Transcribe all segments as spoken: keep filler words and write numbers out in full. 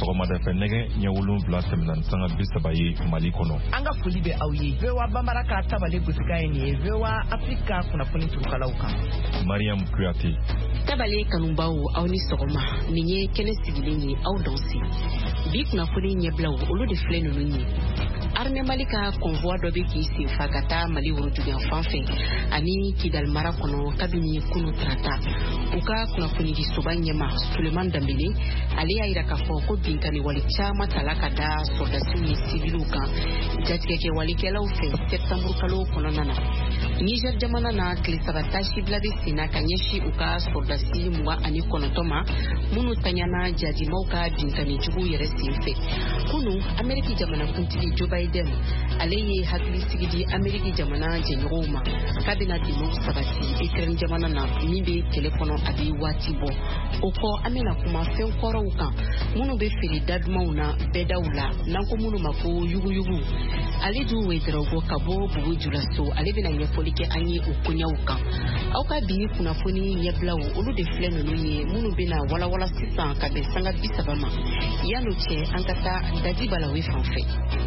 sɔgɔmada fɛ nɛgɛ ɲɛ wolonwula tɛmɛna ni sanga bi saba ye Mali kɔnɔ. An ka foli bɛ aw ye. V O A Bambara ka tabale gosika ye nin ye. V O A Afrika kunnafoni turukalaw kan. Mariam Kuyate. Tabale kanubaw aw ni sɔgɔma. Nin ye kɛnɛ sigilen ye aw dɔnsi. Bi kunnafoni ɲɛbilaw olu de filɛ ninnu ye. Armée Mali ka convoi dɔ bɛ k'i sen fa ka taa Mali woroduguyan fan fɛ ani Kidal mara kɔnɔ kabini kunu tarata. U ka kunnafoni di soba ɲɛma Suleman Dambele ale y'a yira k'a fɔ ko binkani wale caman tala ka da sɔrdasiw ni sibiliw kan jatigɛkɛ walikɛlaw fɛ septembre kalo kɔnɔna na. Niger jamana na tile saba tasi bila bɛ senna ka ɲɛsi u ka sɔrdasi mugan ani kɔnɔntɔn ma minnu tanyana jadimaw ka binkani jugu yɛrɛ sen fɛ. Kunu Ameriki jamana kuntigi Joe Biden ale ye hakili sigi di Ameriki jamana jɛɲɔgɔnw ma k'a bɛna dɛmɛw sabati Ukraine jamana na min bɛ kɛlɛ kɔnɔ a bɛ waati bɔ. O kɔ an bɛna kuma fɛn kɔrɔw kan minnu bɛ feere dadumaw na bɛdaw la n'an ko minnu ma ko yuguyugu. Ale dun Ouedraogo ka bɔ Bugu Julaso ale bɛna ɲɛfɔli kɛ an ye o koɲɛw kan. Aw ka bi kunnafoni ɲɛbilaw olu de filɛ ninnu ye minnu bɛna walawala sisan ka bɛn sanga bi saba ma. Yan'o cɛ an ka taa Dadi Balawe fan fɛ.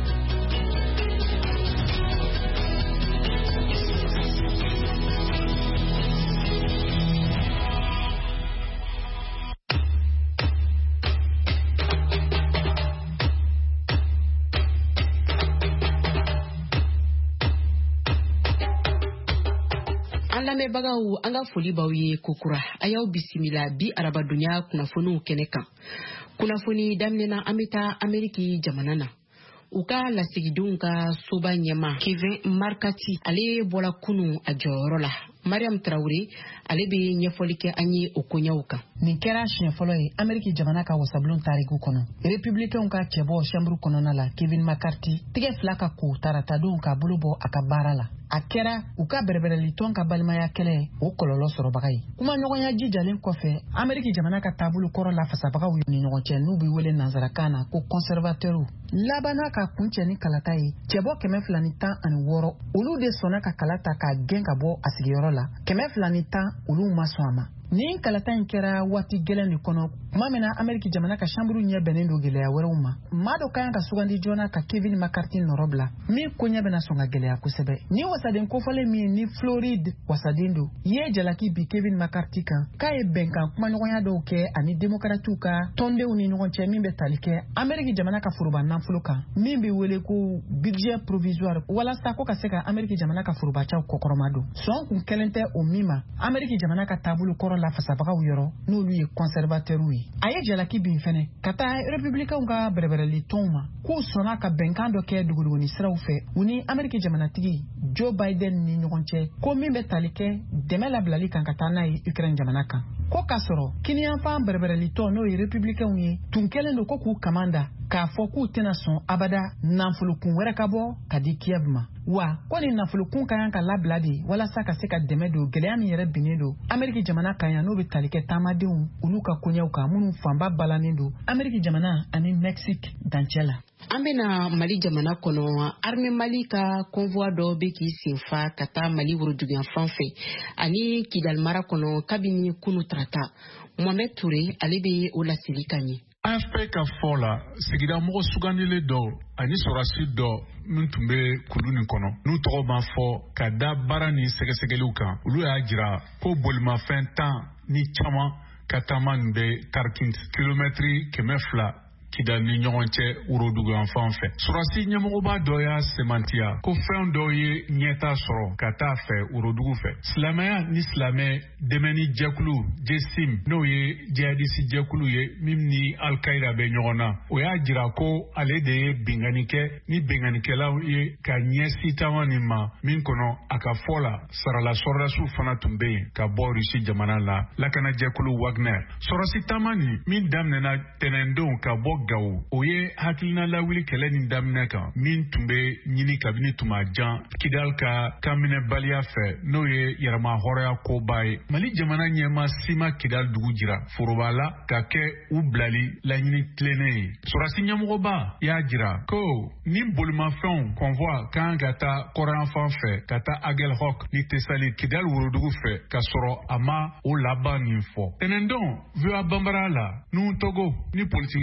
Lamɛnbagaw an ka foli b'aw ye kokura a y'aw bisimila bi arabadonya kunnafoniw kɛnɛ kan. Kunnafoni daminɛna an bɛ taa Ameriki jamana na. U ka lasigidenw ka soba ɲɛma Kevin Markati ale bɔra kunu a jɔyɔrɔ la. Mariam Traoré ale bɛ ɲɛfɔli kɛ an ye o koɲɛw kan. Nin kɛra siɲɛ fɔlɔ ye Ameriki jamana ka wasabilon tariku kɔnɔ. Républicains ka cɛbɔ chambre kɔnɔna la Kevin McCarthy tigɛ fila ka ko taratadenw ka bolo bɔ a ka baara la. A kɛra u ka bɛrɛbɛrɛli tɔn ka balimaya kɛlɛ o kɔlɔlɔ sɔrɔbaga ye. Kuma ɲɔgɔnya jijalen kɔfɛ Ameriki jamana ka taabolo kɔrɔ la fasabagaw ni ɲɔgɔn cɛ n'u bɛ wele nanzarakan na ko conservateurs. Labana ka kuncɛ ni kalata ye cɛbɔ kɛmɛ fila ni tan ani wɔɔrɔ olu de sɔnna ka kala ta k'a gɛn ka bɔ a sigiyɔrɔ la. Kɛmɛ fila ni tan olu ma sɔn a ma. Nin kalata in kɛra waati gɛlɛn de kɔnɔ tuma min na Ameriki jamana ka chambre ɲɛ bɛnnen don gɛlɛya wɛrɛw ma. Maa dɔ ka kan ka sugandi joona ka Kevin McCarthy nɔrɔ bila min koɲɛ bɛna sɔn ka gɛlɛya kosɛbɛ. Ni wasaden kofɔlen min ni Floride wasaden don ye jalaki bi Kevin McCarthy kan k'a ye bɛnkan kumaɲɔgɔnya dɔw kɛ ani démocrates ka tɔndenw ni ɲɔgɔn cɛ min bɛ tali kɛ Ameriki jamana ka foroba nafolo kan min bɛ wele ko budget provisoire walasa ko ka se ka Ameriki jamana ka forobacaw kɔkɔrɔma don. Sɔn kun kɛlen tɛ o min ma Ameriki jamana ka taabolo kɔrɔ la fasabagaw yɔrɔ n'olu ye conservateurs ye. A ye jalaki bin fɛnɛ ka taa républicains ka bɛrɛbɛrɛli tɔnw ma k'u sɔnna ka bɛnkan dɔ kɛ duguduguni siraw fɛ u ni Ameriki jamanatigi Joe Biden ni ɲɔgɔn cɛ ko min bɛ tali kɛ dɛmɛ labilali kan ka taa n'a ye Ukraine jamana kan. Ko k'a sɔrɔ kiniyanfan bɛrɛbɛrɛli tɔn n'o ye républicains ye tun kɛlen don ko k'u kamanda k'a fɔ k'u tɛna sɔn abada nafolokun wɛrɛ ka bɔ ka di Kiev ma. Wa ko ni nafolokun ka kan ka labila de walasa ka se ka dɛmɛ don gɛlɛya min yɛrɛ binnen don Ameriki jamana kan yan n'o bɛ tali kɛ taamadenw olu ka koɲɛw kan minnu fanba balannen don Ameriki jamana ani Mexique dancɛ la. An bɛna Mali jamana kɔnɔ Armée Mali ka convoi dɔ bɛ k'i sen fa ka taa Mali woroduguyan fan fɛ ani Kidal mara kɔnɔ kabini kunu tarata. Mohamed Touré ale bɛ o laseli ka ɲɛ. A F P ka fɔ la sigida mɔgɔ sugandilen dɔ ani sɔrɔdasi dɔ min tun bɛ kulu nin kɔnɔ n'u tɔgɔ ma fɔ ka da baara ni sɛgɛsɛgɛliw kan olu y'a jira ko bolimafɛn tan ni caman ka taama nin bɛ Karkins kilomɛtiri kɛmɛ fila Kidal ni ɲɔgɔn cɛ woroduguyan fan fɛ. Sɔrɔdasi ɲɛmɔgɔba dɔ y'a semantiya ko fɛn dɔw ye ɲɛta sɔrɔ ka taa fɛ worodugu fɛ. Silamɛya ni silamɛ dɛmɛni jɛkulu J S I M n'o ye jihadisi jɛkulu ye min ni Al-Qaïda bɛ ɲɔgɔn na. O y'a jira ko ale de ye bingani kɛ ni binganikɛlaw ye ka ɲɛsi taama nin ma min kɔnɔ a ka fɔ la sarala sɔrɔdasiw fana tun bɛ yen ka bɔ Rusi jamana la lakana jɛkulu Wagner. Sɔrɔdasi taama nin min daminɛna tɛnɛndon ka bɔ Gawo o ye hakilina lawuli kɛlɛ nin daminɛ kan min tun bɛ ɲini kabini tuma jan Kidal ka kanminɛbaliya fɛ n'o ye yɛrɛma hɔrɔnya koba ye. Mali jamana ɲɛma sima Kidal dugu jira foroba la ka kɛ u bilali laɲini tilennen ye. Sɔrɔdasi ɲɛmɔgɔba y'a jira ko ni bolimafɛnw convoi kan ka taa kɔrɔyan fan fɛ ka taa Aguelhok ni Tesali Kidal worodugu fɛ ka sɔrɔ a ma o laban nin fɔ. Tɛnɛndon V O A Bambara la n'u Togo ni politikikɛla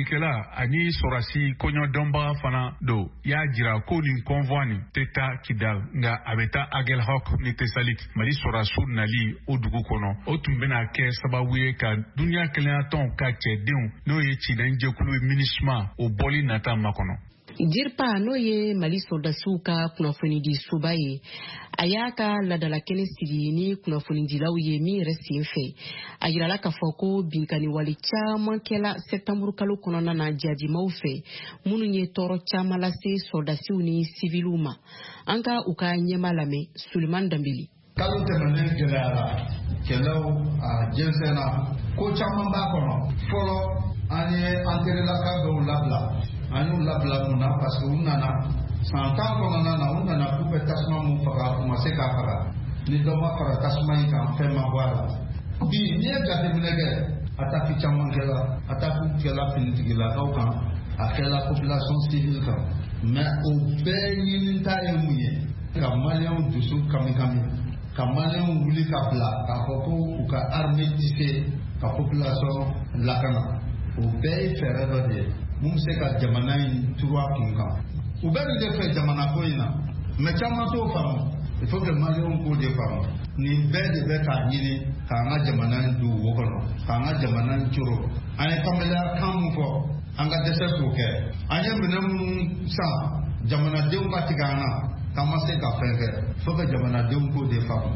ani sorasi konyo domba fana do ya jira ko nin convoi ni teta Kidal nga abeta Agel Hawk ni Tesalik mali sorasu nali odugu kono o tumbena ke sababuye ka dunia kelenaton ka chedeun no ye chidanje kulu minishma o boli nata makono. Dirpa no ye mali soldatu ka kunafoni di subaye ayaka ladala kene sigi ni kunafoni di law ye mi resi fe ayirala ka foko binkani wali chama kela septembre kalo konona na jaji maufe munu nye toro chama la se soldatu ni civiluma anka uka nyema lame Suleiman Dambili kalu temene gelara kelo a jensena ko chama ba kono folo ani antere la ka do labla anu labla muna parce que unana santan kono na unana coupe tasma mu fara kuma se ka fara ni do ma fara tasma yi kan fe ma wala bi ni ga te minege ata fi chama kala ata ku kala politique la ka kan akela population civile kan mais au be ni ntare muye ka malion dusu kami kami ka malion wuli ka bla ka foko ka armée tissé ka population lakana au be fere de mumse ka jamana in tuwa kinka ubeni de fe jamana ko ina me chama to famu il faut que malion ko de famu ni be de be ka nyini ka nga jamana du wokono ka nga jamana churo ane kamela kamu fo anga dese ko ke anya menam sa jamana de ka tigana kama se ka fere faut que jamana de ko de famu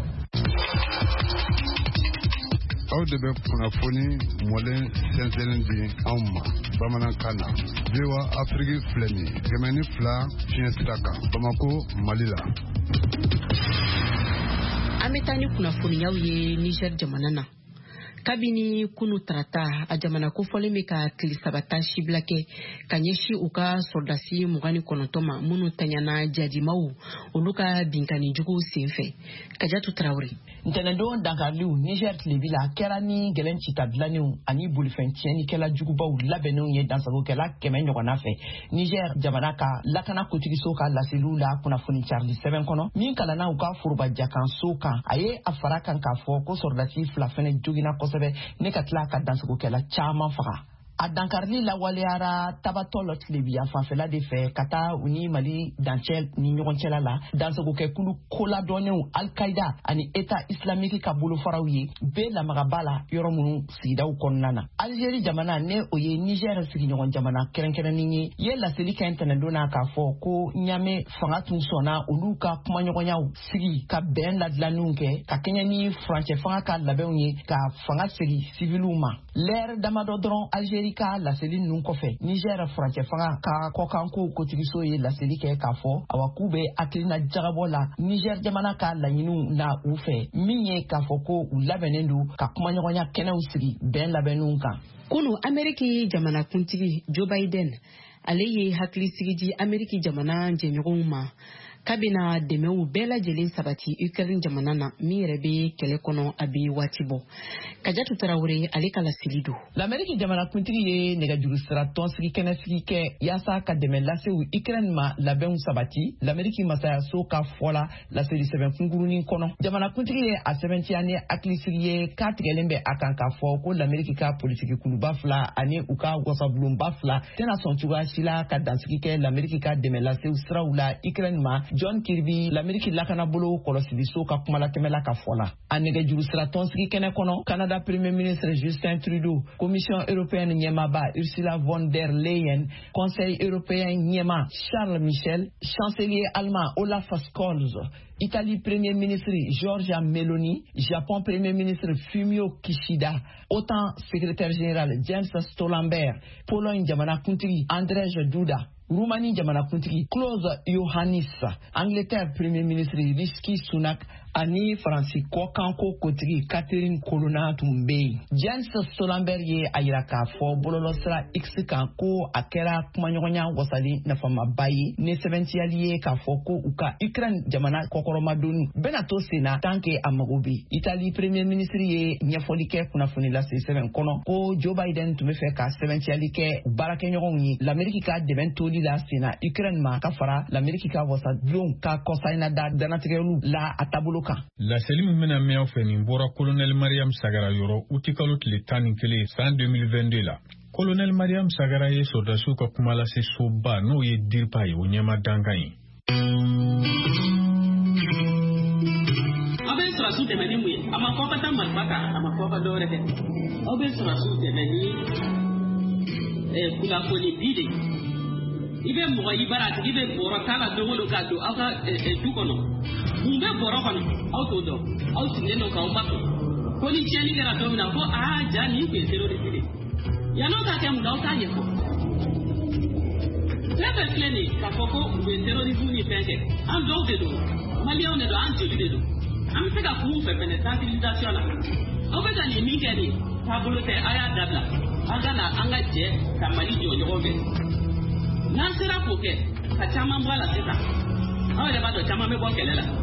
aw de bɛ kunnafoni mɔlen sɛnsɛnlen di anw ma bamanankan na VOA Afrique filɛ nin ye kɛmɛ ni fila fiɲɛ sira kan Bamako Mali la. An bɛ taa ni kunnafoniyaw ye Niger jamana na. Kabini kunu tarata a jamana kofɔlen bɛ ka tile sabata sibila kɛ ka ɲɛsi u ka sɔrdasi mugani kɔnɔntɔn ma minnu tanyana jadimaw olu ka binkani jugu senfɛ. Kajatu Tarawele. Ntɛnɛndon dankariliw Niger tilebila kɛra ni gɛlɛn cita dilannenw ani bolifɛn tiɲɛnikɛla jugubaw labɛnnenw ye dansagokɛla kɛmɛ ɲɔgɔnna fɛ Niger jamana ka lakana kotigiso ka laseliw la kunnafoni carili sɛbɛn kɔnɔ min kalanna u ka forobajakanso kan a ye a fara kan k'a fɔ ko sɔrdasi fila fɛnɛ jogina kosɛbɛ ne ka tila ka dansagokɛla caman faga. A dankarili lawaleyara tabatɔ lɔ tilebiya fanfɛla de fɛ ka taa u ni Mali dancɛ ni ɲɔgɔn cɛla la dansagokɛkulu koladɔnnenw Al-Qaida ani État islamique ka bolofaraw ye bɛɛ lamagaba la yɔrɔ minnu sigidaw kɔnɔna na. Algérie jamana ne o ye Niger sigiɲɔgɔn jamana kɛrɛnkɛrɛnnen ye ye laseli kɛ ntɛnɛndon na k'a fɔ ko Ɲame fanga tun sɔnna olu ka kumaɲɔgɔnyaw sigi ka bɛn ladilanniw kɛ ka kɛɲɛ ni furancɛ fanga ka labɛnw ye ka fanga segi civiliw ma. L'ère damadɔ dɔrɔn Algérie ka laseli ninnu kɔfɛ Niger furancɛ fanga ka kɔkanko kotigiso ye laseli kɛ k'a fɔ awa k'u bɛ hakilina jagabɔ la Niger jamana ka laɲiniw na u fɛ min ye k'a fɔ ko u labɛnnen don ka kumaɲɔgɔnya kɛnɛw sigi bɛn labɛnniw kan. Kunu Ameriki jamana kuntigi Joe Biden ale ye hakilisigi di Ameriki jamana jɛɲɔgɔnw ma kabina dɛmɛw bɛɛ lajɛlen sabati Ukraine jamana na min yɛrɛ bɛ kɛlɛ kɔnɔ a bɛ waati bɔ. Kajatu Tarawele ale ka laseli don. L'Amérique jamana kuntigi ye nɛgɛjuru sira tɔnsigi kɛnɛsigi kɛ yaasa ka dɛmɛ lase Ukraine ma labɛnw sabati l'Amérique masayaso ka fɔ la laseli sɛbɛn kunkurunin kɔnɔ. Jamana kuntigi ye a sɛbɛntiya ni hakilisigi ye k'a tigɛlen bɛ a kan k'a fɔ ko l'Amérique ka politiki kuluba fila ani u ka wasabulonba fila tɛna sɔn cogoya si la ka dansigi kɛ l'Amérique ka dɛmɛ lase siraw la Ukraine ma. John Kirby l'Amérique lakanabolo kɔlɔsiliso ka kumalatɛmɛla ka fɔ la. A nɛgɛjuru sira tɔnsigi kɛnɛ kɔnɔ Canada Premier ministre Justin Trudeau, Commission européenne ɲɛmaaba Ursula von der Leyen, Conseil européen ɲɛma Charles Michel, chancelier allemand Olaf Scholz, Italie Premier ministre Giorgia Meloni, Japon Premier ministre Fumio Kishida, OTAN secrétaire général James Stoltenberg, Pologne jamana kuntigi Andrzej Duda, Roumanie jamana kuntigi Klaus Iohannis, Angleterre Premier ministre Rishi Sunak ani Faransi kɔkanko kotigi Catherine Colonna tun bɛ yen. James Stoltenberg ye a yira k'a fɔ bɔlɔlɔsira X kan ko a kɛra kumaɲɔgɔnya wasali nafamaba ye ni sɛbɛntiyali ye k'a fɔ ko u ka Ukraine jamana kɔkɔrɔmadonni bɛna to sen na tant que a mago bɛ. Italie Premier ministre ye ɲɛfɔli kɛ kunnafoni lase sɛbɛn kɔnɔ ko Joe Biden tun bɛ fɛ ka sɛbɛntiyali kɛ baarakɛɲɔgɔnw ye l'Amérique ka dɛmɛ toli la sen na Ukraine ma ka fara l'Amérique ka wasadulonw ka kɔsayina da danatigɛlu la a taabolo kan. Laseli min bɛna mɛn aw fɛ nin bɔra Colonel Mariam Sagara yɔrɔ uti kalo tile tan ni kelen san deux mille vingt-deux la. Colonel Mariam Sagara ye sɔrɔdasiw ka kuma lase soba n'o ye DIRPA ye o ɲɛma dankan ye. Aw bɛ sɔrɔdasiw dɛmɛ ni mun ye? A ma fɔ ka taa marifa ta, a ma fɔ ka dɔ wɛrɛ kɛ. Aw bɛ sɔrɔdasiw dɛmɛ ni kunnafoni di de. I bɛ mɔgɔ i bara a tigi bɛ bɔrɔ k'a la don o don k'a don aw ka du kɔnɔ. Mun bɛ bɔrɔ kɔnɔ aw t'o dɔn. Aw sigilen don k'aw ma sɔn. Ko ni tiɲɛni kɛra don min na ko aa ja nin tun ye terroriste de. Yan'aw ka kɛ mun na aw t'a ɲɛfɔ. Fɛn bɛɛ filɛ nin ye k'a fɔ ko u ye terrorisme ni fɛn kɛ. An dɔw de don. Maliyɛnw de don, an joli de don. An bɛ se ka kun fɛ fɛnɛ sensibilisation la. Aw bɛ ka nin min kɛ nin taabolo tɛ a y'a dabila. An ka na an ka jɛ ka Mali jɔ ɲɔgɔn fɛ. N'an sera k'o kɛ ka caman bɔ a la sisan. Aw yɛrɛ b'a dɔn caman bɛ bɔ kɛlɛ la.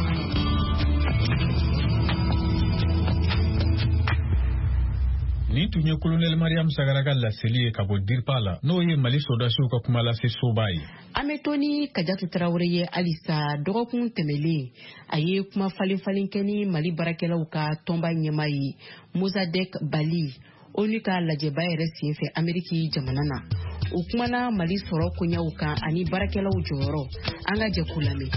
Ni tun ye Colonel Mariam Sagara ka laseli ye ka bɔ DIRPA la n'o ye Mali sɔrɔdasiw ka kuma lase soba ye. An bɛ to ni Kajatu Tarawele ye halisa dɔgɔkun tɛmɛlen a ye kuma falen falen kɛ ni Mali baarakɛlaw ka tɔnba ɲɛmaa ye Mozadek Bali ONU ka lajɛba yɛrɛ senfɛ Ameriki jamana na. O kumana Mali sɔrɔ koɲɛw kan ani baarakɛlaw jɔyɔrɔ. An ka jɛ k'u lamɛn.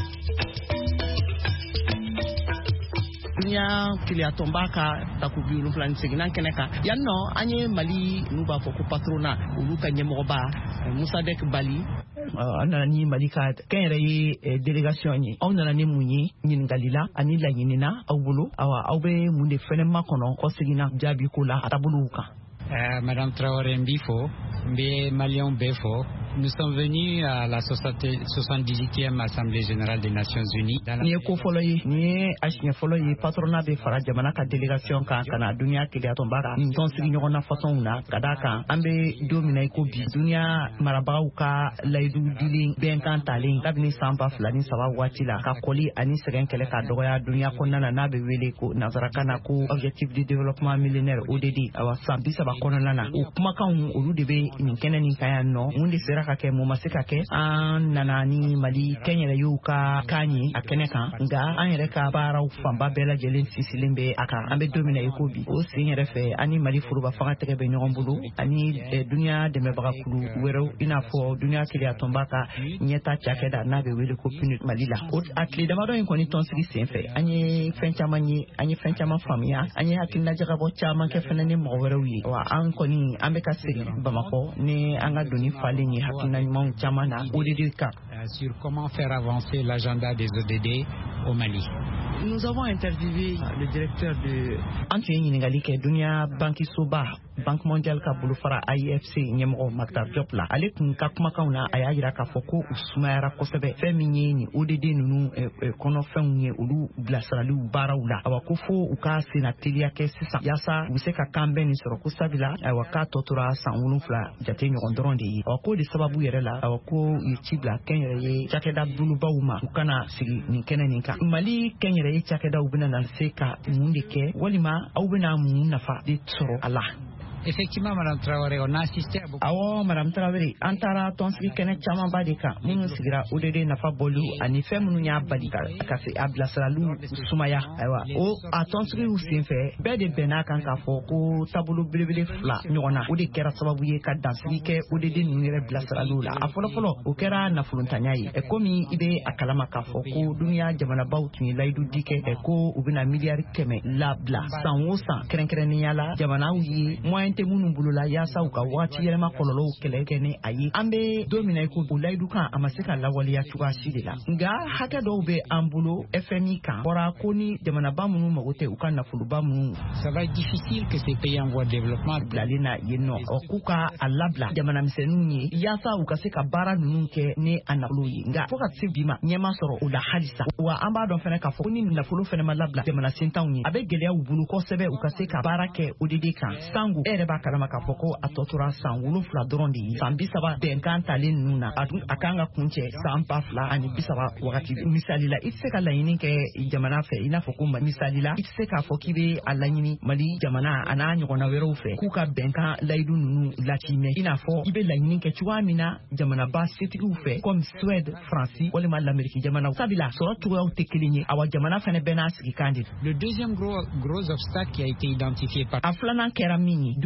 Dunia kiliya tomba ka takubi wolonfila ni seginna kɛnɛ kan yan nɔ an ye Mali n'u b'a fɔ ko patrona olu ka ɲɛmɔgɔba Mozadek Bali an nana ni Mali ka kɛnyɛrɛ ye délégation ye. Aw nana ni mun ye ɲininkali la ani laɲini na aw bolo awa aw bɛ mun de fɛnɛ makɔnɔ kɔ seginna jaabi ko la a taabolow kan. Euh, Madame Traoré Mbifo, Mbé Malion Befo, nous sommes venus à la soixante-dix-huitième Assemblée Générale des Nations Unies. Ni ye ko fɔlɔ ye, ni ye a siɲɛ fɔlɔ ye patronat bɛ fara jamana ka délégation kan ka na dunuya keleya tɔnba kan nin tɔn sigi ɲɔgɔn na façonw na ka d'a kan an bɛ don min na i ko bi dunuya marabagaw ka layidu dilen bɛnkan talen kabini san ba fila ni saba waati la ka kɔli ani sɛgɛn kɛlɛ ka dɔgɔya dunuya kɔnɔna na n'a bɛ wele ko nanzarakan na ko objectif de développement millénaire O D D awa san bi saba kɔnɔna na o kumakanw olu de bɛ nin kɛnɛ nin kan yan nɔ mun de sera ka kɛ mun ma se ka kɛ an nana ni Mali kɛnyɛrɛyew ka kan ye a kɛnɛ kan nka an yɛrɛ ka baaraw fanba bɛɛ lajɛlen sinsinnen bɛ a kan an bɛ don min na i ko bi o sen yɛrɛ fɛ ani Mali foroba fanga tɛgɛ bɛ ɲɔgɔn bolo ani dunuya dɛmɛbagakulu wɛrɛw i n'a fɔ dunuya keleya tɔnba ka ɲɛta cakɛda n'a bɛ wele ko P N U D Mali la o a tile damadɔ in kɔni tɔnsigi sen fɛ an ye fɛn caman ye an ye fɛn caman faamuya an ye hakilinajagabɔ caman kɛ fɛnɛ ni mɔgɔ wɛrɛw ye wa an kɔni an bɛ ka segin Bamakɔ ni an ka doni falen ye hakilina ɲumanw caman na O D D kan. Sur comment faire avancer l'agenda des O D D au Mali. Nous avons interviewé le directeur de an tun ye ɲininkali kɛ dunuya banki soba Banque mondiale ka bolofara A I F C ɲɛmɔgɔ Maktar Diop la ale tun ka kumakanw na a y'a jira k'a fɔ ko u sumayara kosɛbɛ fɛn min ye ni O D D ninnu kɔnɔfɛnw ye olu bilasiraliw baaraw la awa ko fo u ka senna teliya kɛ sisan yaasa u bɛ se ka kan bɛɛ nin sɔrɔ ko sabila awa k'a tɔ tora san wolonfila jate ɲɔgɔn dɔrɔn de ye awa ko de sababu yɛrɛ la awa ko u ye ci bila kɛnyɛrɛ ye cakɛda bulubaw ma u kana sigi nin kɛnɛ nin kan Mali kɛnyɛrɛ ye cakɛdaw bɛna na se ka mun de kɛ walima aw bɛna mun nafa de sɔrɔ a la. Effectivement, Madame Traoré, on a assisté à beaucoup. Awo, Madame Traoré, an taara tɔnsigi kɛnɛ caman ba de kan minnu sigira O D D nafa bɔlu ani fɛn minnu y'a bali ka se a bilasiraliw sumaya ayiwa o a tɔnsigiw senfɛ bɛɛ de bɛn'a kan k'a fɔ ko taabolo belebele fila ɲɔgɔn na o de kɛra sababu ye ka dansigi kɛ O D D ninnu yɛrɛ bilasiraliw la a fɔlɔfɔlɔ o kɛra nafolotanya ye komi i bɛ a kalama k'a fɔ ko dunuya jamanabaw tun ye layidu di kɛ ko u bɛna miliyari kɛmɛ labila san o san kɛrɛnkɛrɛnnenya la jamanaw ye moyen tɛ minnu bolo la yaasa u ka waati yɛlɛma kɔlɔlɔw kɛlɛ kɛ ni a ye an bɛ don min na i ko o layidu kan a ma se ka lawaleya cogoya si de la nka hakɛ dɔw bɛ an bolo F M I kan fɔra ko ni jamanaba minnu mago tɛ u ka nafoloba minnu ça va être difficile que ces pays en voie de développement bilalen na yen nɔ ɔ k'u ka a labila jamanamisɛnninw ye yaasa u ka se ka baara ninnu kɛ ni a nafolo ye nka fo ka se bi ma ɲɛma sɔrɔ o la halisa wa an b'a dɔn fɛnɛ k'a fɔ ko ni nafolo fɛnɛ ma labila jamana sentanw ye a bɛ gɛlɛya u bolo kosɛbɛ u ka se ka baara kɛ O D D kan sango e yɛrɛ b'a kalama k'a fɔ ko a tɔ tora san wolonfila dɔrɔn de ye san bi saba bɛnkan talen ninnu na a kan ka kun cɛ san ba fila ani bi saba wagati misali la i tɛ se ka laɲini kɛ jamana fɛ i n'a fɔ ko misali la i tɛ se k'a fɔ k'i bɛ a laɲini Mali jamana a n'a ɲɔgɔnna wɛrɛw fɛ k'u ka bɛnkan layidu ninnu latimɛ i n'a fɔ i bɛ laɲini kɛ cogoya min na jamanaba setigiw fɛ comme Suède Faransi walima l'Amérique jamanaw sabila sɔrɔ cogoyaw tɛ kelen ye awa jamana fɛnɛ bɛɛ n'a sigikan de le deuxième gros gros obstacle qui a été identifié par a filanan kɛra min ye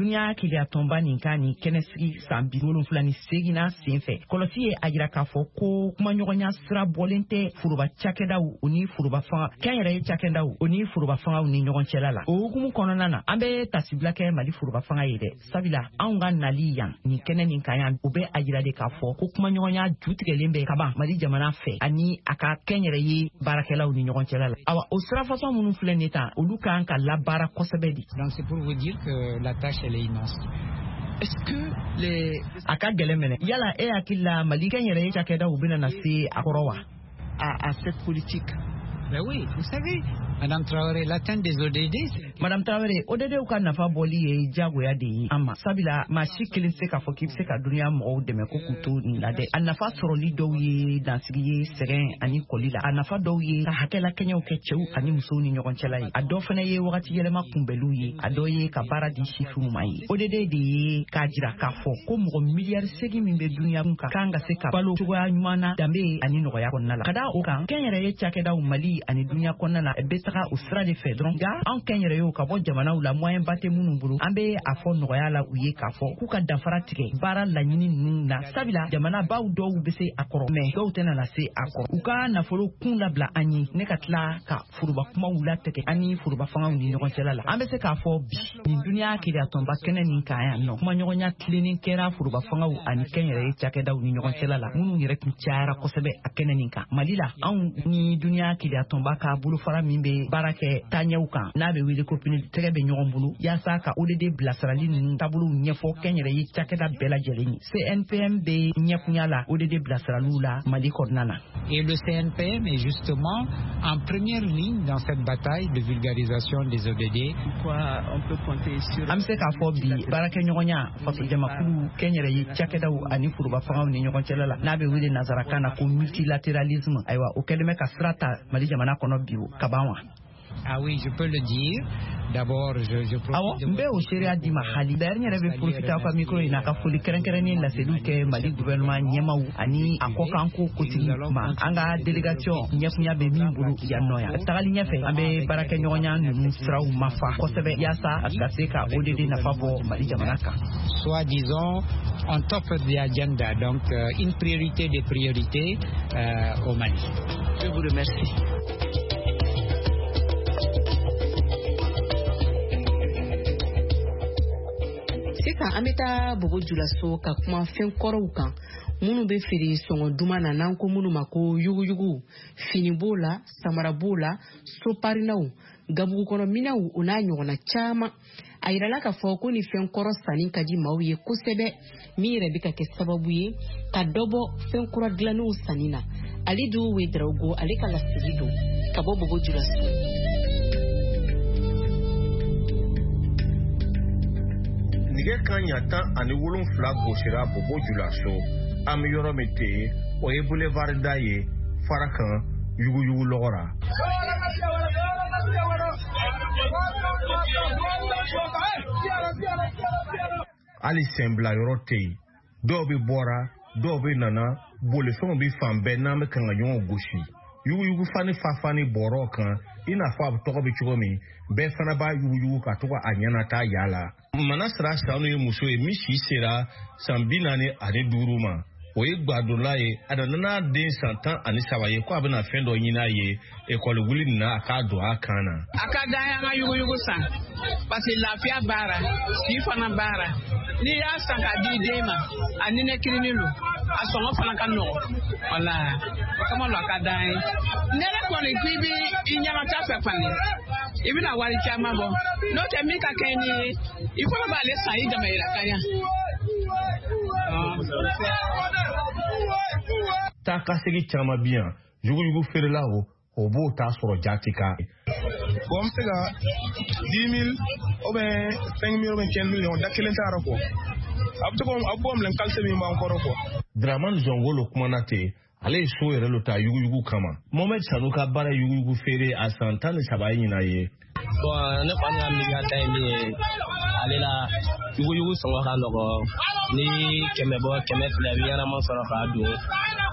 dunya kiliya tɔnba nin ka nin kɛnɛsigi san bi wolonfila ni segina senfɛ kɔlɔsi ye a jira k'a fɔ ko kumaɲɔgɔnya sira bɔlen tɛ foroba cakɛdaw o ni foroba fanga kɛnyɛrɛye cakɛdaw o ni foroba fangaw ni ɲɔgɔn cɛla la o hukumu kɔnɔna na an bɛ tasibila kɛ mali foroba fanga ye dɛ sabula anw ka nali yan nin kɛnɛ nin kan yan o bɛ a jira de k'a fɔ ko kumaɲɔgɔnya ju tigɛlen bɛ kaban mali jamana fɛ ani a ka kɛnyɛrɛye baarakɛlaw ni ɲɔgɔn cɛla la awa o sirafasɔn minnu filɛ nin tan olu kan ka labaara kosɛbɛ di. Donc c'est pour vous dire que la tâche elle est immense. Est-ce que les a ka gɛlɛn mɛnɛ yala e hakili la mali kɛnyɛrɛye cakɛdaw bɛna na se a kɔrɔ wa à, à cette politique? Ben oui, vous savez, Madame Traoré, l'atteinte des O D D... Madame Traoré, O D D ka nafa bɔli ye jagoya de ye an ma sabula maa si kelen se k'a fɔ k'i bɛ se ka dunuya mɔgɔw dɛmɛ ko k'u to nin la dɛ a nafa sɔrɔli dɔw ye dansigi ye sɛgɛn ani kɔli la a nafa dɔw ye ka hakɛla kɛɲɛw kɛ cɛw ani musow ni ɲɔgɔn cɛla ye a dɔ fana ye wagati yɛlɛma kunbɛliw ye a dɔ ye ka baara di sifinw ma ye O D D de ye k'a jira k'a fɔ ko mɔgɔ miliyari segin min bɛ dunuya kun kan kan ka se ka balo cogoya ɲuman na danbe ani nɔgɔya kɔnɔna la ka da o kan kɛnyɛrɛye cakɛdaw mali ani dunuya kɔnɔna na bɛ taga o sira de fɛ dɔrɔn nka anw kɛnyɛrɛyew ka bɔ jamanaw la moyen ba tɛ minnu bolo an bɛ a fɔ nɔgɔya la u ye k'a fɔ k'u ka dafara tigɛ baara laɲini ninnu na sabula jamana baw dɔw bɛ se a kɔrɔ mɛ dɔw tɛna na se a kɔrɔ u ka nafolo kun labila an ye ne ka tila ka foroba kumaw latigɛ ani foroba fangaw ni ɲɔgɔn cɛla la an bɛ se k'a fɔ bi nin dunuya keleyatɔnba kɛnɛ nin kan yan nɔ kumaɲɔgɔnya tilenin kɛra foroba fangaw ani kɛnyɛrɛye cakɛdaw ni ɲɔgɔn cɛla la minnu yɛrɛ tun cayara kosɛbɛ a kɛnɛ nin kan mali la anw ni dunuya keleyatɔnba ka bolofara min bɛ baara kɛ taaɲɛw kan n'a bɛ wele ko pini tɛgɛ bɛ ɲɔgɔn bolo yaasa ka O D D bilasirali ninnu taabolow ɲɛfɔ kɛnyɛrɛye cakɛda bɛɛ lajɛlen ye C N P M bɛ ɲɛkunya la O D D bilasiraliw la mali kɔnɔna na. Et le C N P M est justement en première ligne dans cette bataille de vulgarisation des O D D. Quoi, on peut compter sur... An bɛ se k'a fɔ bi baarakɛɲɔgɔnya fasojamakulu kɛnyɛrɛye cakɛdaw ani foroba fangaw ni ɲɔgɔn cɛla la n'a bɛ wele nanzarakan na ko multilatéralisme ayiwa o kɛlen bɛ ka sira ta mali jamana kɔnɔ bi ka ban wa? Ah oui, je peux le dire. D'abord, je, je profite... Awo, mbe o seria di ma hali. D'ailleurs, nyɛrɛ bɛ profiter aw ka micro in na ka foli kɛrɛnkɛrɛnnen laseliw kɛ Mali gouvernement ɲɛmaw ani a kɔkanko kotigi ma. An ka délégation ɲɛkunya bɛ min bolo yan nɔ yan. Tagali ɲɛfɛ, an bɛ baarakɛɲɔgɔnya ninnu siraw mafa kosɛbɛ yaasa a ka se ka O D D nafa bɔ Mali jamana kan. Soit disons on top of the agenda, donc euh, une priorité des priorités euh, au Mali. Je vous remercie. Sisan an bɛ taa Bobo Julaso ka kuma fɛn kɔrɔw kan minnu bɛ feere sɔngɔ duman na n'an ko minnu ma ko yuguyugu fini b'o la samara b'o la soparinaw gabugukɔnɔminɛw o n'a ɲɔgɔnna caman a yirala k'a fɔ ko ni fɛn kɔrɔ sanni ka di maaw ye kosɛbɛ min yɛrɛ bɛ ka kɛ sababu ye ka dɔ bɔ fɛn kura dilanniw sanni na Alidu Wedraogo ale ka laseli don ka bɔ Bobo Julaso. Nige kan ya tan ani wolonfila gosira Bobo Julaso an bɛ yɔrɔ min tɛ yen o ye boulevard da ye fara kan yuguyugu lɔgɔra. Hali sɛnbila yɔrɔ tɛ yen dɔw bɛ bɔra dɔw bɛ nana bolifɛnw bɛ fan bɛɛ n'an bɛ kan ka ɲɔgɔn gosi yuguyugu fani fa fani bɔrɔ kan i n'a fɔ a bɛ tɔgɔ bɛ cogo min bɛɛ fana b'a yuguyugu ka to ka a ɲɛna taa yala. Mana sira sanu ye muso ye min si sera san bi naani ani duuru ma o ye gbadola ye a nana n'a den san tan ani saba ye ko a bɛna fɛn dɔ ɲini a ye ekɔli wuli nin na a k'a don a kan na. A ka d'an ye an ka yuguyugu san parce que lafiya baara si fana baara n'i y'a san k'a di den ma a ni ne kirinin don a sɔngɔ fana ka nɔgɔ wala o kama lo a ka d'an ye ne yɛrɛ kɔni k'i bi i ɲamata fɛ kɔni i bɛna wari caman bɔ n'o tɛ min ka kɛ ni ye i fana b'ale san i dama yira ka ɲa. Taa ka segi caman bi yan yuguyugu feerelaw o b'o ta sɔrɔ jati kan. Bon n bɛ se ka dix mille ou bien cinq mille ou bien quinze mille ɲɔgɔn da kelen t'a yɔrɔ kɔ a bɛ to a bɛ bɔ minɛ kalise min b'an kɔrɔ kɔ. Dramani Zɔngolo kumana ten ale ye so yɛrɛ lo ta yuguyugu kama. Mohamed Sanu ka baara yuguyugu feere a san tan ni saba ye ɲinan ye. Bon ne kɔni ka miiriya ta ye min ye ale la yuguyugu sɔngɔ ka nɔgɔ ni kɛmɛ bɔ kɛmɛ fila i bɛ ɲɛnama sɔrɔ k'a don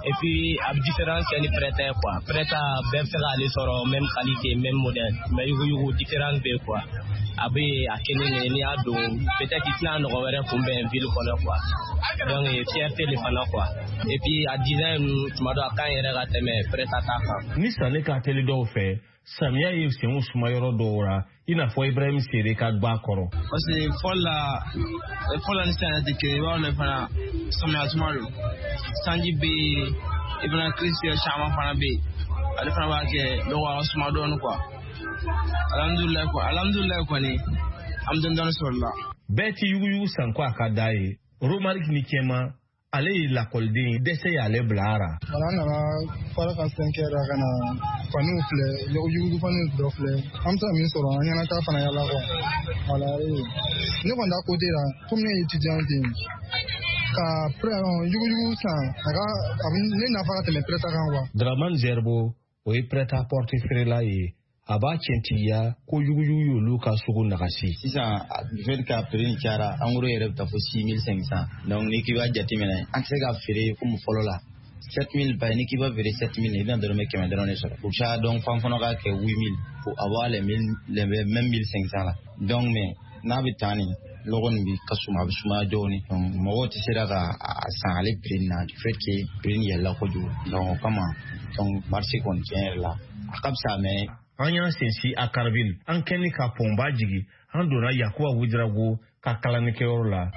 et puis la différence c'est les prêts quoi prêts à bien faire aller sur même qualité même modèle mais il y a une différence quoi abi à quel ni a do peut-être ici on aurait combien ville quoi donc fierté les fans quoi et puis à design tu m'as doit quand il regarde mais prêt à ta ni ça n'est qu'à télé do fait Samia yi se un sumayoro dora ina fo Ibrahim Sere ka gba koro parce que fola fola ni sana de ke wa le fana Samia sumaro sanji be Ibrahim Christian Chama fana be ale fana ba ke do wa sumado no quoi alhamdulillah quoi alhamdulillah quoi ni am don don solla beti yugu yugu sanko akadaye Romaric ni kema ale la kolde dese ya le blara wala na fara ka senkera kana fanu fle le yugu fanu do fle amta mi soro anya na ka fana ya la ko wala re ne ko nda ko dira tumne étudiant din ka pre yugu yugu san aga abin ne na fara te me preta kan wa Draman Zerbo o e preta porte frela e aba chentiya ko yugu yugu luka sugu nakasi sisa fait ka prix tiara anguro yere ta fo six mille cinq cents donc ni ki wa jati mena akse ga fere ko mu folola sept mille ba ni ki ba vere sept mille ni dan do me kema drone so pour ça donc fan fono ga ke huit mille pour avoir les mille les même mille cinq cents là donc mais na bitani logon bi kasuma bisuma joni mo woti sira ga san ale prix na fait que prix yella ko ju donc comment donc marché kon tient là akab ça mais anya sensi akarville an kenni ka pomba jigi an dona yakuwa wudrago ka kalanike orla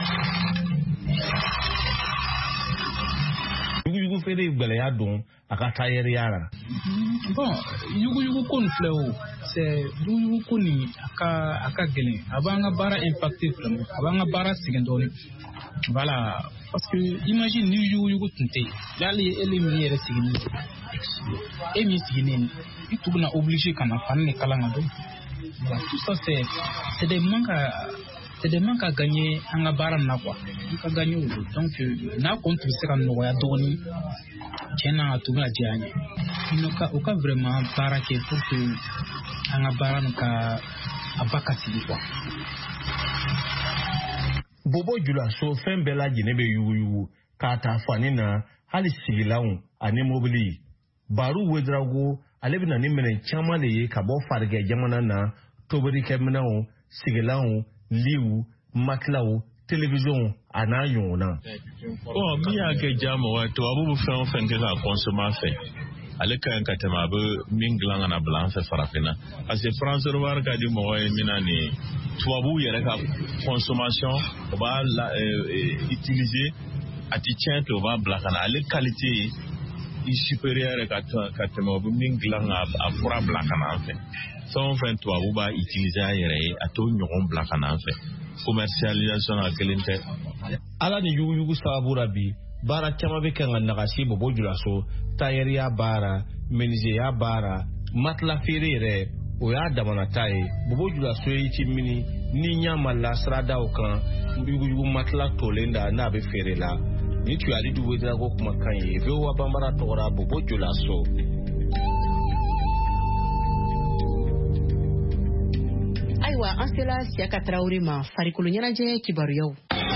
yugu yugu fere gbele ya don aka tayer yara bon yugu yugu kon fleo c'est yugu yugu koni aka aka gele abanga bara impacté vraiment abanga bara sigendoni voilà parce que imagine ni yugu yugu tunte yali ele mi yere sigini et mi sigini et tout na obligé kana fanne kalanga do voilà tout ça c'est c'est des manques à, c'est des manques à gagner anga bara na quoi ka gagner donc na contre c'est kan no ya doni kena tout na dianya inoka oka vraiment bara ke pour que anga bara nka abakati quoi bobo jula so fen bela jinebe yugu yugu ka ta fanina hali sigilawo ani mobili baru wedrago alebina ni menen chama le ka bo farge jamana na tobori keminawo sigilawo liu maklawo television ana yona oh mi ya ke jamo wa to abu fen fen ke ka consommer fait ale kan ka tema be minglan na blanche farafina parce que France war ka di mo mina ni tuabu yere ka consommation ba la utiliser ati tient to ba blakana ale qualité i supérieure ka ka tema be minglan a pura blakana en fait son fait tuabu ba utiliser yere ato nyon blakana en fait commercialisation a kelente ala ni yugu yugu sabura bi bara chama be kan nagasi bobo julaso tayeria bara menizia bara matla ferere o ya damana tai bobo julaso yi mini ni nyama la srada o kan yugu yugu matla tolenda na be ferela ni tu ali du wedra go kuma kan ye ve wa bambara tora bobo julaso aiwa ansela siaka traore ma farikolo nyanaje kibaru yau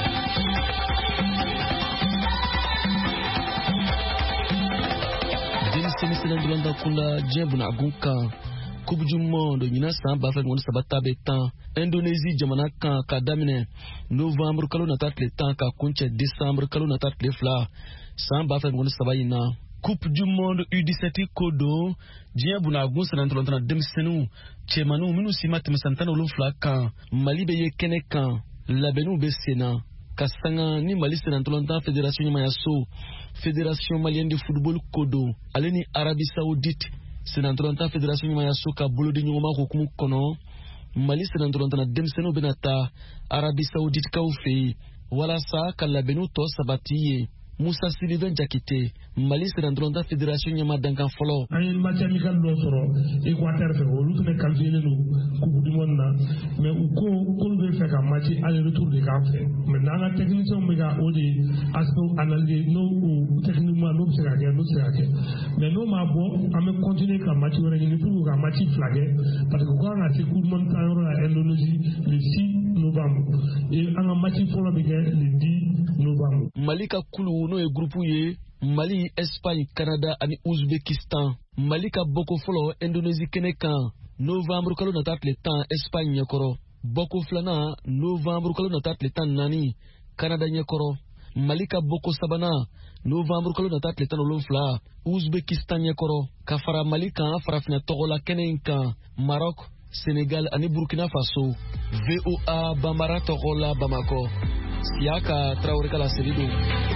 Semisena Ndulanda Kunda Jebuna Gunka Coupe du Monde Nina Samba fait mon sabata betan Indonésie jamana kan ka damine novembre kalo na tat le temps ka kunche décembre kalo na tat le fla Samba fait mon sabayina Coupe du Monde U dix-sept kodo Jebuna Gunsa Ndulanda demsenu chemanu minu simat mesantana lu fla kan Mali beye kene kan labenu besena Kasanga ni Mali Sénatolanta Fédération Mayaso Fédération Malienne de Football Kodo Aleni Arabie Saoudite Sénatolanta Fédération Mayaso ka bolo de nyoma kokumu kono Mali Sénatolanta na demseno benata Arabie Saoudite ka ufe wala sa kala benu to sabatiye Moussa Sylvain Jakite Mali Sénatolanta Fédération nyama dankan folo ay match amical do soro Équateur fe o lutu me calculer no coupe du monde na mais u ko ko be fe ka match aller retour de camp fe mais na la technicien me ga o de asto analyser no techniquement no se ga no se ga mais no ma bo am continuer ka match wona ni pour ka match flagué parce que ko na ci coupe du monde en Indonésie le six novembre et en match folo be le dix novembre Malika Kulu no e groupe ye Mali, Espagne, Canada ani Uzbekistan. Mali ka boko folo Indonésie kene kan novembre kalo nata atletan Espagne nyekoro. Boko flana novembre kalo nata atletan nani Canada nyekoro. Mali ka boko sabana novembre kalo nata atletan olofla Uzbekistan nyekoro. Kafara Mali kan farafina togola kene kan Maroc, Sénégal ani Burkina Faso. V O A Bambara togola Bamako. Siaka Traoré kala Sevido.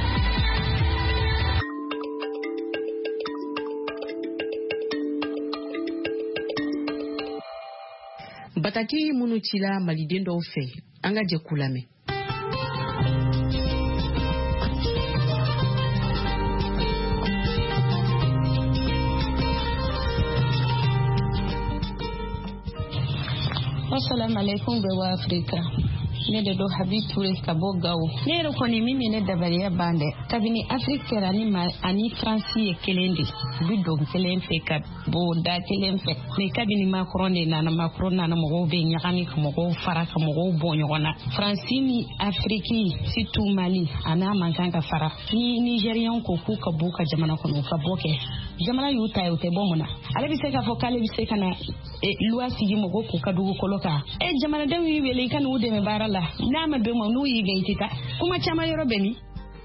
Bataki munu cila maliden dɔw fɛ an ka jɛ k'u lamɛn. Assalamu alaikum bɛɛ wa Afrika. Ne de do Habi Touré ka bɔ Gawo. Ne yɛrɛ kɔni min minɛ dabaliya ban dɛ. Kabini Afrique kɛra ni ma ani France ye kelen de. Bi don kelen fɛ ka bɔ da kelen fɛ. Mais kabini Macron de nana Macron nana mɔgɔw bɛ ɲagami ka mɔgɔw fara ka mɔgɔw bɔ ɲɔgɔn na. France ni Afrique surtout Mali a n'a man kan ka fara. Ni Nigériens ko k'u ka bɔ ka jamana kɔnɔ u ka bɔ kɛ. Jamana y'u ta ye u tɛ bɔ mun na. Ale bɛ se k'a fɔ k'ale bɛ se ka na loi sigi mɔgɔw k'u ka dugukolo kan. E jamanadenw y'i wele i ka n'u dɛmɛ baara la. N'a ma bɛn ma n'u y'i gɛn i tɛ taa kuma caman yɔrɔ bɛ min.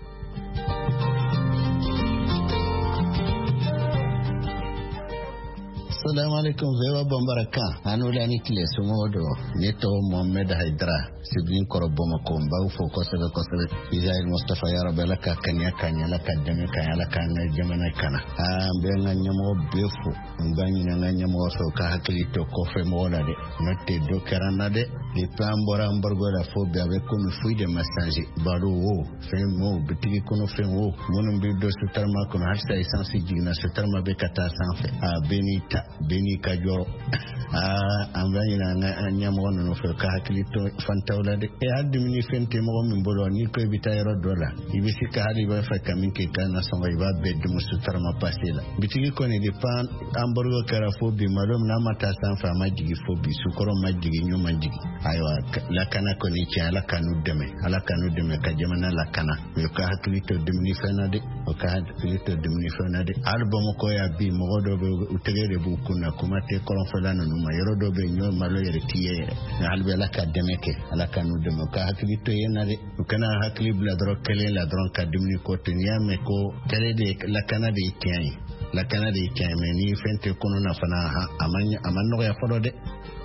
Assalamu alaikum vewa bambaraka anu lani kile sumodo neto Mohamed Haidara sibin koro Bamako mbaw fo kosebe kosebe Israel Mustafa ya rabela ka kanya kanya la kadame kanya la kanya jamana kana ah mbenga nyamo befu ngani na nyamo so ka hakilito ko fe mola de notte do karana de le pambora mborgo la fo be avec comme fouille de massage baro wo fe mo bitigi kono fe wo mono bido sutarma kono hasta essence jigna sutarma be kata sanfe a benita beni kajoro ah ambani na nyamo no fe ka hakilito fantawla de e haddi mini fente mo min bolo ni ko bitayro dola ibisi ka hadi ba fa kamin ke kana songa iba beddu musutar ma pasela bitigi ko ni de pan amborgo karafo bi malum na mata san fa majigi fo bi sukoro majigi nyu majigi aywa la kana ko ni ci ala kanu deme ala kanu deme ka jamana la kana yo ka hakilito dimni fenade o ka hakilito dimni fenade album ko ya bi mo godo be utegere bu kuna kuma te kolon fulana no mayro do be nyo malo yere tiye na halbe la ka deme ke ala kanu deme ka hakilito yenade kana hakili bla dro kele la dron ka dimni ko tenya me ko tele de la kana de tiye la kana de tiye me ni fente kono na fana ha amanya amanno ya fodo de.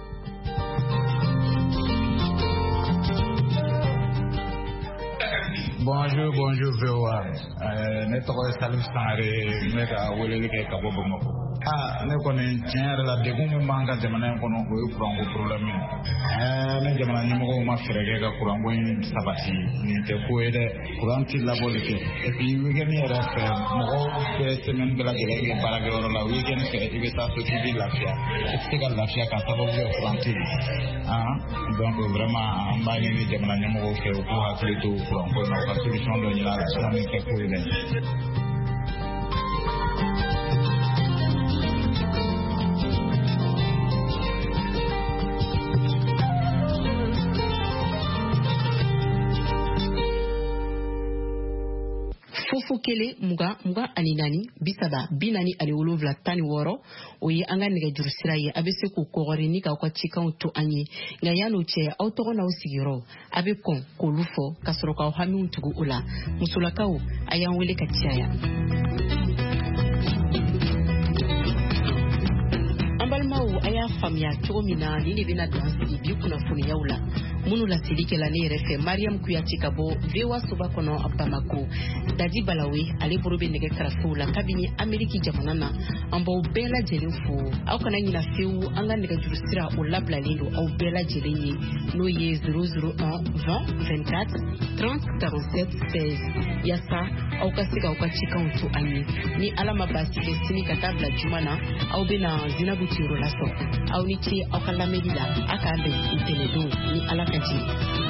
Bonjour, bonjour, V O A. Ne tɔgɔ ye Salim Sangare, ne ka weleli kɛ ka bɔ Bamakɔ. Ah, ne kɔni tiɲɛ yɛrɛ la degun min b'an ka jamana in kɔnɔ o ye kuranko problème ye. Ɛɛ ne jamana ɲɛmɔgɔw ma fɛɛrɛ kɛ ka kuranko in sabati nin tɛ ko ye dɛ. Kuran ti labɔli kɛ. Et puis week-end yɛrɛ fɛ mɔgɔw bɛ semaine bɛɛ lajɛlen kɛ baarakɛyɔrɔ la. Week-end fɛ i bɛ taa so k'i bɛ lafiya. I tɛ se ka lafiya k'a sababu kɛ kuran tɛ yen. Ah, donc vraiment an b'a ɲini jamana ɲɛmɔgɔw fɛ u k'u hakili to kuranko in na. La solution de la tsunami que pour les Fofo kele muga muga ani nani bisaba binani ani wolonvla tani woro oye anga nɛgɛjuru sira ye a bɛ se k'o kɔgɔri ni k'aw ka cikanw to an ye nka yan'o cɛ aw tɔgɔ n'aw sigiyɔrɔ a bɛ kɔn k'olu fɔ ka sɔrɔ k'aw hamiw tugu o la musolakaw a y'an wele ka caya. An balimaw a y'a faamuya cogo min na ni de bɛna don an sigi bi kunnafoniyaw la minnu laseli kɛla ne yɛrɛ fɛ Mariam Kuyate ka bɔ V O A soba kɔnɔ Bamako. Dadi Balawe ale bolo bɛ nɛgɛ karafew la kabini Ameriki jamana na an b'aw bɛɛ lajɛlen fo aw kana ɲina fewu an ka nɛgɛjuru sira o labilalen don aw bɛɛ lajɛlen ye n'o ye zéro zéro un vingt vingt-quatre trente quarante-sept seize yasa aw ka se k'aw ka cikanw to an ye ni Ala ma baasi kɛ sini ka taa bila juma na aw bɛna Zinabu Tiyoro lasɔrɔ aw ni ce aw ka lamɛnni la a k'a bɛn ntɛnɛndon ni Ala ka jɛ.